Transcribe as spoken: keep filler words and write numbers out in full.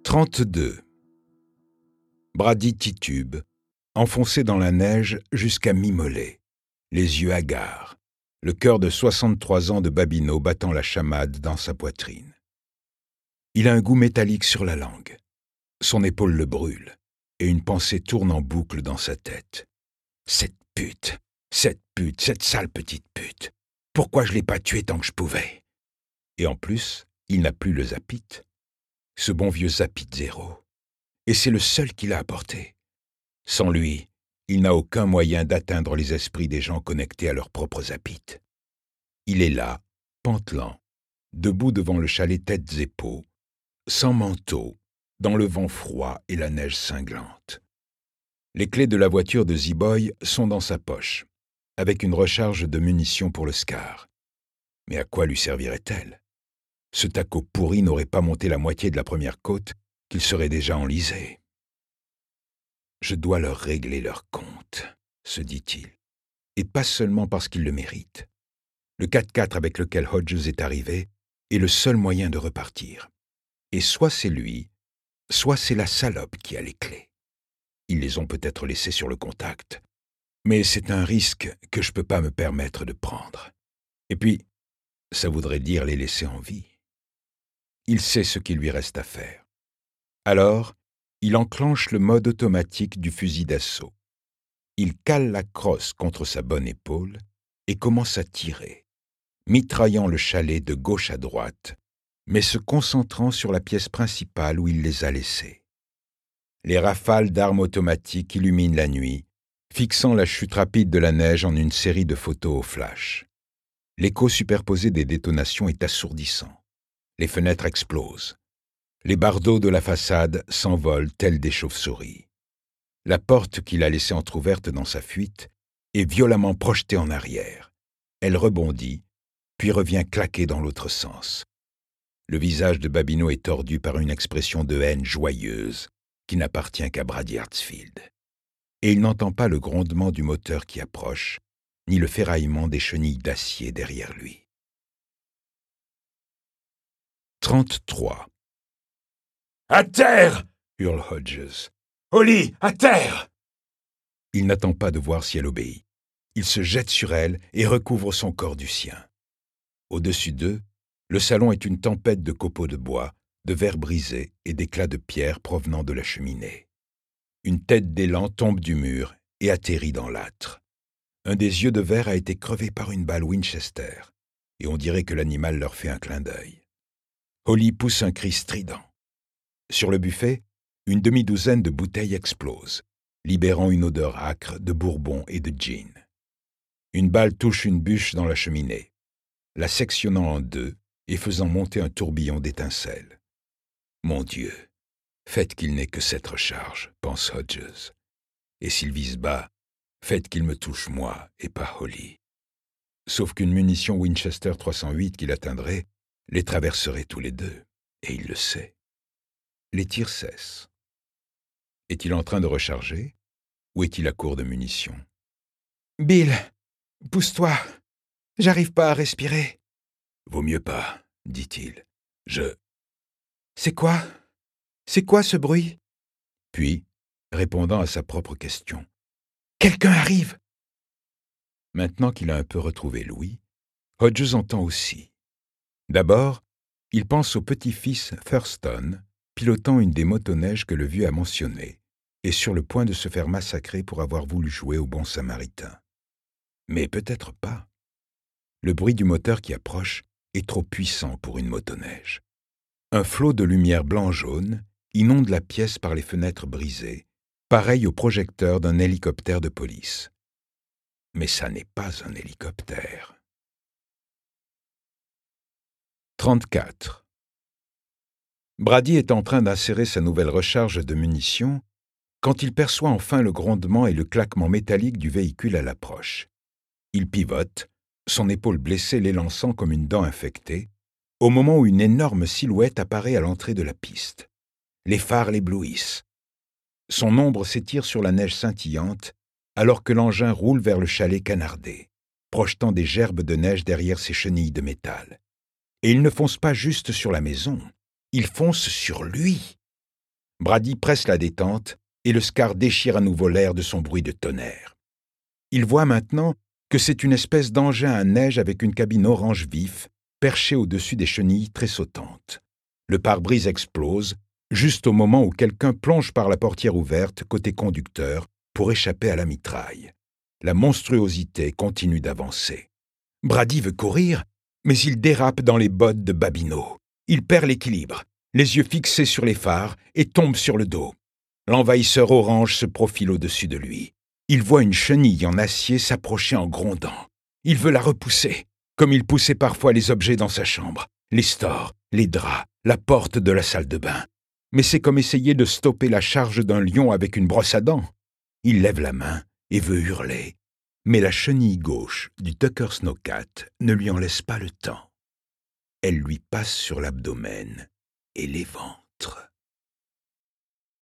trente-deux. Brady titube, enfoncé dans la neige jusqu'à mi-mollet, les yeux hagards, le cœur de soixante-trois ans de Babineau battant la chamade dans sa poitrine. Il a un goût métallique sur la langue. Son épaule le brûle, et une pensée tourne en boucle dans sa tête. Cette pute, cette pute, cette sale petite pute. Pourquoi je l'ai pas tuée tant que je pouvais? Et en plus, il n'a plus le Zapit. Ce bon vieux Zapit zéro. Et c'est le seul qu'il a apporté. Sans lui, il n'a aucun moyen d'atteindre les esprits des gens connectés à leurs propres Zapit. Il est là, pantelant, debout devant le chalet têtes et peaux, sans manteau, dans le vent froid et la neige cinglante. Les clés de la voiture de Z-Boy sont dans sa poche, avec une recharge de munitions pour le Scar. Mais à quoi lui servirait-elle? Ce taco pourri n'aurait pas monté la moitié de la première côte qu'il serait déjà enlisé. Je dois leur régler leur compte, se dit-il, et pas seulement parce qu'ils le méritent. Le quatre-quatre avec lequel Hodges est arrivé est le seul moyen de repartir. Et soit c'est lui, soit c'est la salope qui a les clés. Ils les ont peut-être laissées sur le contact, mais c'est un risque que je peux pas me permettre de prendre. Et puis, ça voudrait dire les laisser en vie. Il sait ce qu'il lui reste à faire. Alors, il enclenche le mode automatique du fusil d'assaut. Il cale la crosse contre sa bonne épaule et commence à tirer, mitraillant le chalet de gauche à droite, mais se concentrant sur la pièce principale où il les a laissées. Les rafales d'armes automatiques illuminent la nuit, fixant la chute rapide de la neige en une série de photos au flash. L'écho superposé des détonations est assourdissant. Les fenêtres explosent. Les bardeaux de la façade s'envolent tels des chauves-souris. La porte qu'il a laissée entr'ouverte dans sa fuite est violemment projetée en arrière. Elle rebondit, puis revient claquer dans l'autre sens. Le visage de Babineau est tordu par une expression de haine joyeuse qui n'appartient qu'à Brady Hartsfield. Et il n'entend pas le grondement du moteur qui approche, ni le ferraillement des chenilles d'acier derrière lui. trente-trois. « À terre !» hurle Hodges. « Holly, à terre !» Il n'attend pas de voir si elle obéit. Il se jette sur elle et recouvre son corps du sien. Au-dessus d'eux, le salon est une tempête de copeaux de bois, de verres brisés et d'éclats de pierre provenant de la cheminée. Une tête d'élan tombe du mur et atterrit dans l'âtre. Un des yeux de verre a été crevé par une balle Winchester, et on dirait que l'animal leur fait un clin d'œil. Holly pousse un cri strident. Sur le buffet, une demi-douzaine de bouteilles explosent, libérant une odeur âcre de bourbon et de gin. Une balle touche une bûche dans la cheminée, la sectionnant en deux et faisant monter un tourbillon d'étincelles. « Mon Dieu, faites qu'il n'ait que cette recharge, » pense Hodges. « Et s'il vise bas, faites qu'il me touche moi et pas Holly. » Sauf qu'une munition Winchester trois cent huit qu'il atteindrait les traverserait tous les deux, et il le sait. Les tirs cessent. Est-il en train de recharger, ou est-il à court de munitions? « Bill, pousse-toi, j'arrive pas à respirer. »« Vaut mieux pas, » dit-il. « Je... »« C'est quoi? C'est quoi ce bruit? » Puis, répondant à sa propre question, « Quelqu'un arrive !» Maintenant qu'il a un peu retrouvé l'ouïe, Hodges entend aussi. D'abord, il pense au petit-fils Thurston, pilotant une des motoneiges que le vieux a mentionnées, et sur le point de se faire massacrer pour avoir voulu jouer au bon samaritain. Mais peut-être pas. Le bruit du moteur qui approche est trop puissant pour une motoneige. Un flot de lumière blanc-jaune inonde la pièce par les fenêtres brisées, pareil au projecteur d'un hélicoptère de police. Mais ça n'est pas un hélicoptère. trente-quatre. Brady est en train d'insérer sa nouvelle recharge de munitions quand il perçoit enfin le grondement et le claquement métallique du véhicule à l'approche. Il pivote, son épaule blessée l'élançant comme une dent infectée, au moment où une énorme silhouette apparaît à l'entrée de la piste. Les phares l'éblouissent. Son ombre s'étire sur la neige scintillante alors que l'engin roule vers le chalet canardé, projetant des gerbes de neige derrière ses chenilles de métal. Et il ne fonce pas juste sur la maison, il fonce sur lui. Brady presse la détente et le Scar déchire à nouveau l'air de son bruit de tonnerre. Il voit maintenant que c'est une espèce d'engin à neige avec une cabine orange vif, perchée au-dessus des chenilles tressautantes. Le pare-brise explose, juste au moment où quelqu'un plonge par la portière ouverte côté conducteur pour échapper à la mitraille. La monstruosité continue d'avancer. Brady veut courir, mais il dérape dans les bottes de Babineau. Il perd l'équilibre, les yeux fixés sur les phares, et tombe sur le dos. L'envahisseur orange se profile au-dessus de lui. Il voit une chenille en acier s'approcher en grondant. Il veut la repousser, comme il poussait parfois les objets dans sa chambre, les stores, les draps, la porte de la salle de bain. Mais c'est comme essayer de stopper la charge d'un lion avec une brosse à dents. Il lève la main et veut hurler. Mais la chenille gauche du Tucker Snowcat ne lui en laisse pas le temps. Elle lui passe sur l'abdomen et l'éventre.